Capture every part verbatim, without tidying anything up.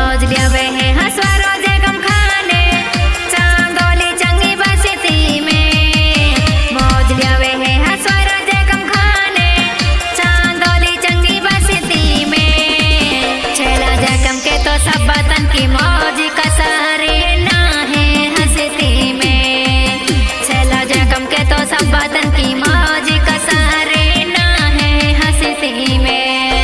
मौज लियावे है हंसवारो जे गम खाने चांदोली चंगी बसती में मौज लियावे है हंसवारो जे गम खाने चांदोली चंगी बसती में छेला जखम के तो सब वतन की मौज कसरे ना है हंसती में छेला जखम के तो सब वतन की मौज कसरे ना है हंसती में।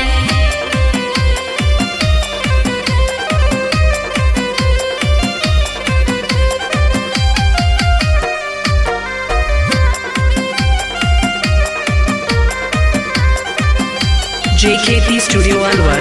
J K P Studio Alwar।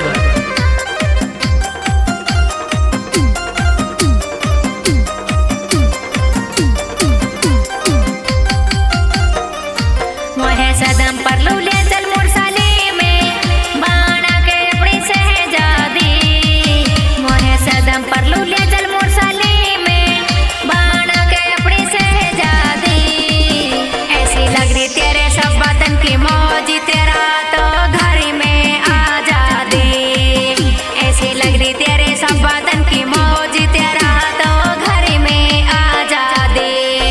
मोहे सदम पर लूले चल मुरसाले में बाणा के अपनी शहजादी मोहे सदम पर लूले चल मुरसाले में बाणा के अपनी शहजादी ऐसी लग रही तेरे सब वतन की मौज तेरा तो घर में आजादी ऐसी लग रही तेरे सब वतन की मौज तेरा तो घर में आजादी।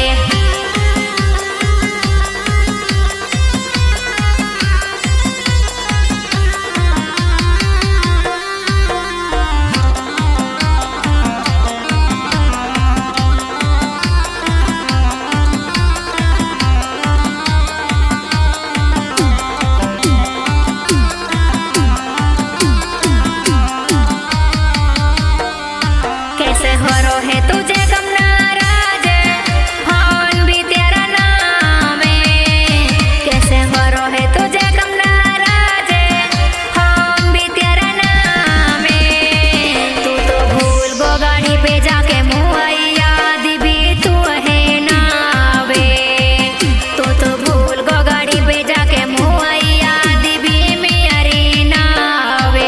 कैसे हो रो है तुझे गम नाराज फोन भी तेरा नाम है कैसे हो रो है तुझे गम नाराज फोन भी तेरा नाम है तू तो भूल गो गाड़ी पे जाके मुँह याद भी तू है नावे तू तो भूल गो गाड़ी पे जाके मुँह याद भी मेरी नावे।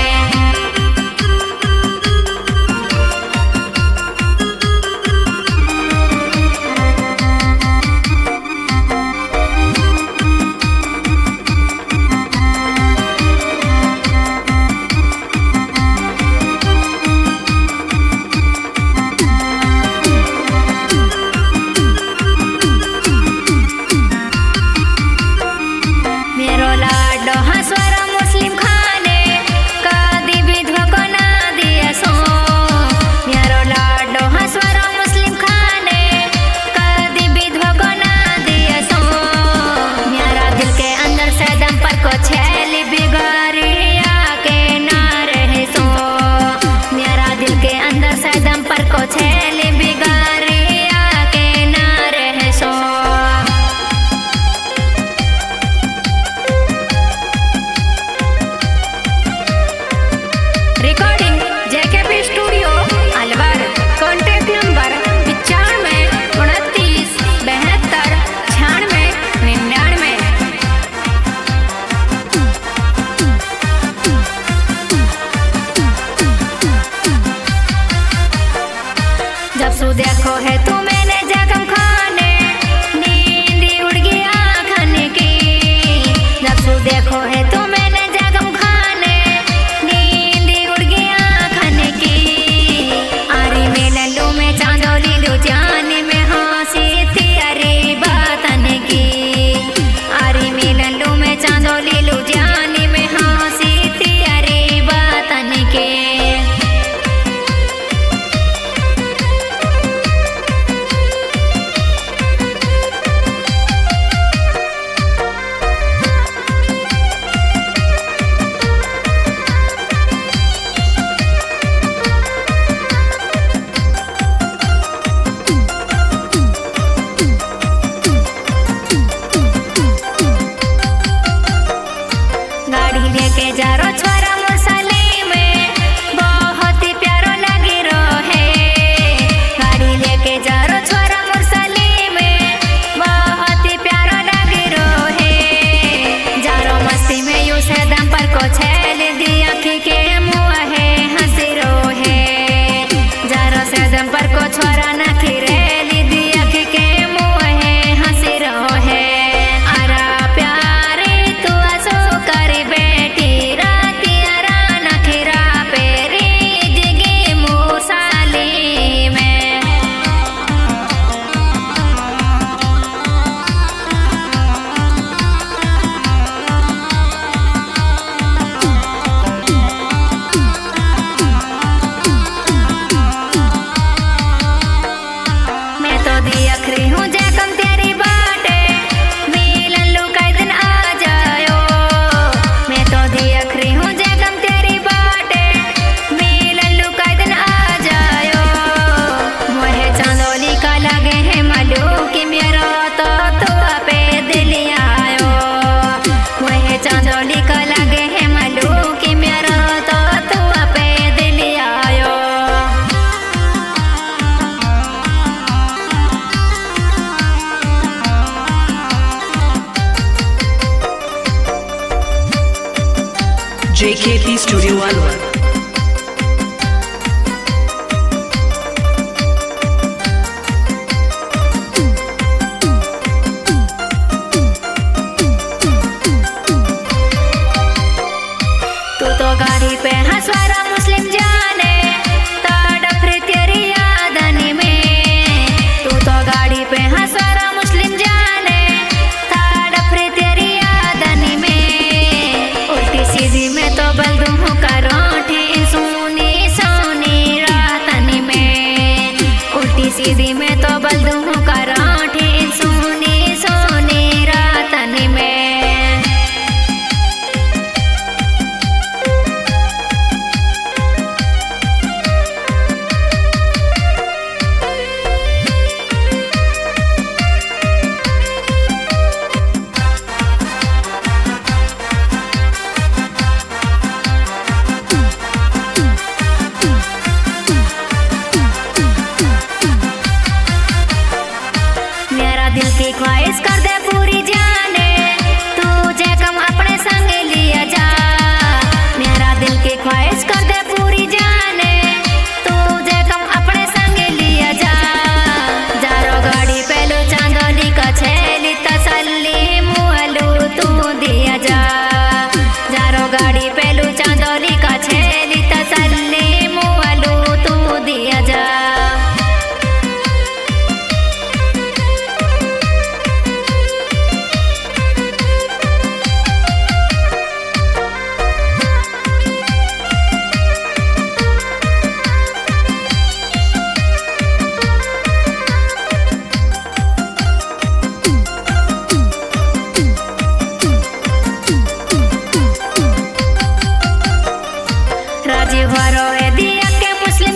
मेरो लाडो हंसवारो मुस्लिम खाने कदी विधवा को ना दिया सो मेरो लाडो हंसवारो मुस्लिम खाने कदी विधवा को ना दिया सो मेरा दिल के अंदर से दम पर को छैली बिगाड़िया के ना रहे सो मेरा दिल के अंदर से दम पर को छैली बिगाड़िया के ना रहे सो। Recording J K P studio Alwar contact number पिचानवे उनतीस बहत्तर छियानवे निन्यानवे। जब सु देखो है तू मैंने जखम खाने नींद उड़ गई आँखन की जब सु देखो है तू मैंने जखम खाने नींद उड़ गई आँखन की आरी में लल्लू में चांदोली लू जान में हंसी तेरी बातन की आरी में लल्लू में चांदोली लू जान में हंसी तेरी बातन के। K P Studio Alwar.